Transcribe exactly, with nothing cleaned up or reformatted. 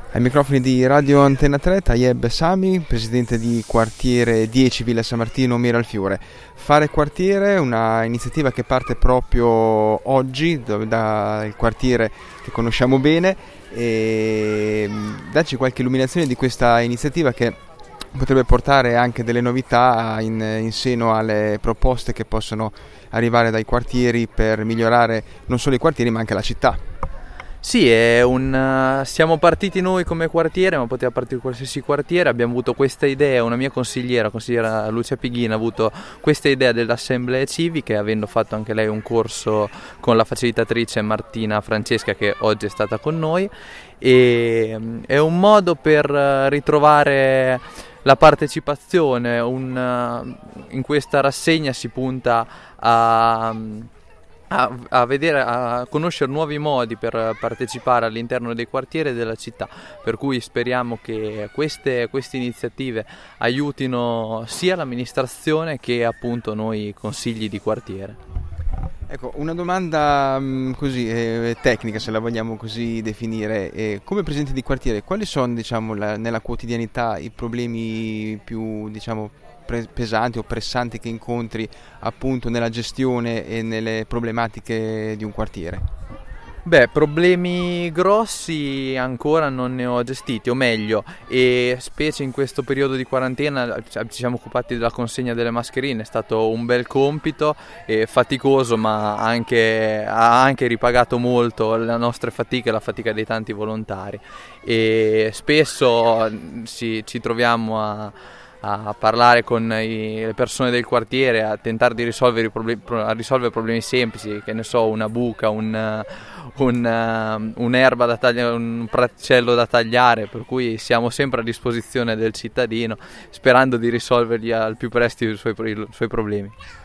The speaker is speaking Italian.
Ai microfoni di Radio Antenna tre, Tayeb Sami, presidente di quartiere dieci Villa San Martino, Miralfiore. Fare quartiere è una iniziativa che parte proprio oggi dal quartiere che conosciamo bene, e darci qualche illuminazione di questa iniziativa che potrebbe portare anche delle novità in, in seno alle proposte che possono arrivare dai quartieri per migliorare non solo i quartieri ma anche la città. Sì, è un, siamo partiti noi come quartiere, ma poteva partire qualsiasi quartiere. Abbiamo avuto questa idea, una mia consigliera, consigliera Lucia Pighina, ha avuto questa idea delle assemblee civiche, avendo fatto anche lei un corso con la facilitatrice Martina Francesca, che oggi è stata con noi, e è un modo per ritrovare la partecipazione. Un, in questa rassegna si punta a A, a vedere, a conoscere nuovi modi per partecipare all'interno dei quartieri e della città, per cui speriamo che queste, queste iniziative aiutino sia l'amministrazione che appunto noi consigli di quartiere. Ecco, una domanda mh, così eh, tecnica, se la vogliamo così definire. Eh, come presidente di quartiere, quali sono, diciamo, la, nella quotidianità i problemi più, diciamo, pre- pesanti o pressanti che incontri appunto nella gestione e nelle problematiche di un quartiere? Beh, problemi grossi ancora non ne ho gestiti, o meglio, e specie in questo periodo di quarantena ci siamo occupati della consegna delle mascherine. È stato un bel compito, e faticoso, ma anche, ha anche ripagato molto la nostra fatica e la fatica dei tanti volontari, e spesso ci, ci troviamo a a parlare con i, le persone del quartiere, a tentare di risolvere, i problemi, a risolvere problemi semplici, che ne so, una buca, un, un, un'erba da tagliare, un praticello da tagliare, per cui siamo sempre a disposizione del cittadino, sperando di risolvergli al più presto i suoi, i suoi problemi.